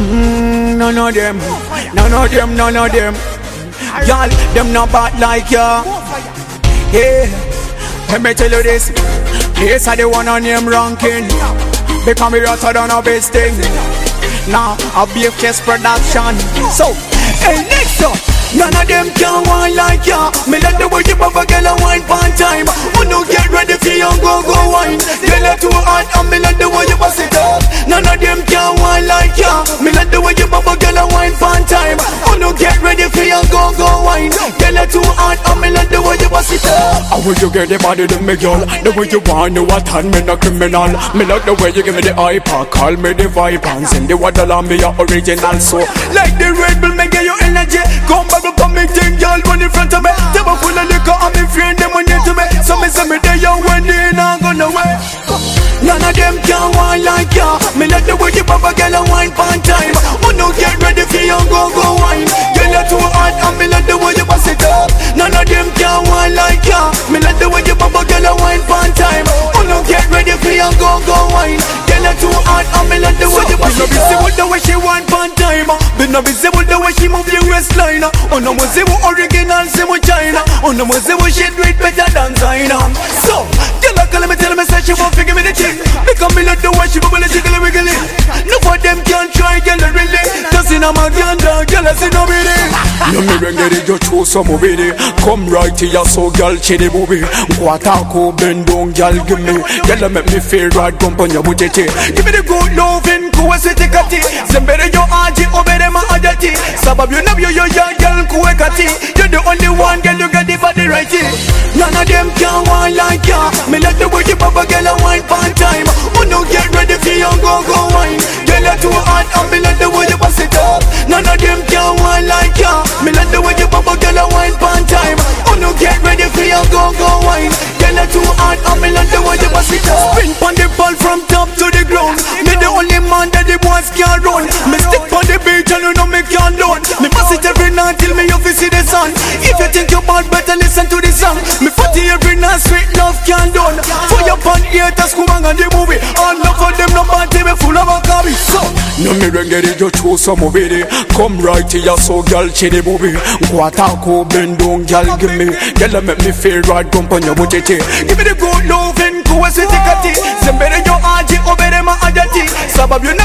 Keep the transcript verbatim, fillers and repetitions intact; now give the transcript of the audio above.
Mm, none of them, none of them, none of them. Y'all, them not bad like ya. Yeah, let me tell you this. Yes, I the one on name ranking. Become me hotter than a best thing. Now, I'll be a case production. So, hey, next up. None of them can wine like ya. Me like the way you baba girl a wine pan time. Who no get ready for you go go wine. Girl a too hot and me like the way you bust it up. None of them can wine like ya. Me like the way you baba girl a wine pan time. Who no get ready for you go go wine. Girl a too hot and me like the way you bust it up. How will you get the body to me girl? The way you want you what and me no criminal. Me like the way you give me the iPad, call me the vibe and send the water on me your original. So like the Red Bull me get your energy. Come back. Come me think y'all run in front of me. Table full of liquor and me friend them when you to me. So me say me there you when they not gonna wait. None of them can wine like ya. Me like the way you papa girl a wine pan time. Who no get ready for you go go wine. Girl you too hot and me like the way you bust it up. None of them can wine like ya. Me like the way you papa girl a wine pan time. Who no get ready for you go go wine. Girl you too hot and me like the way you bust it up. Be no busy with the way she wine pan time. Be no busy with the way she move your waistline. Oh no music original, say we China. Oh no music she do it better than China. So, tell her, call me, tell me, say she won't give me the chick. Because me not the way she bubble, jiggle, wiggle it. No for them can try, girl, really. Just in a maganda, girl, I see no biddy. No me ring it, you choose some of it. Come right here, so girl, chitty booby. Quatako, bend down, girl, give me. Girl, make me feel right, company, with it. Give me the good loving, go and sit a catty. Zembere yo aji, obere ma adati. Sabab you know you, you, you, girl. You're the only one, girl, you got the body right here. None of them can wine like ya. Me like the way you papa girl a wine pan time. Who no get ready for you go go wine. Girl you too hot and me like the way you bust it up. None of them can wine like ya. Me like the way you papa girl a wine pan time. Who no get ready for you go go wine. Girl you too hot and me like the way you bust it up. Spin pon the ball from top to the ground. Me the only man that the boys can run. Me stick pon the beach and you know me can't run. Me bust it every night till me you fi see the sun. If you think you're bad, better listen to the song. Me party every night, sweet love can done. For your pan haters, come on and the movie. All love for them, no party, me full of a copy. So, no me ring it, you choose some of it. Come right here, so girl, chitty booby. Quatako, bend down, girl, give me. Girl, make me feel right, company, with it. Give me the good loving, go and sit a catty. Zembere yo aji, obere ma adati. Sabab you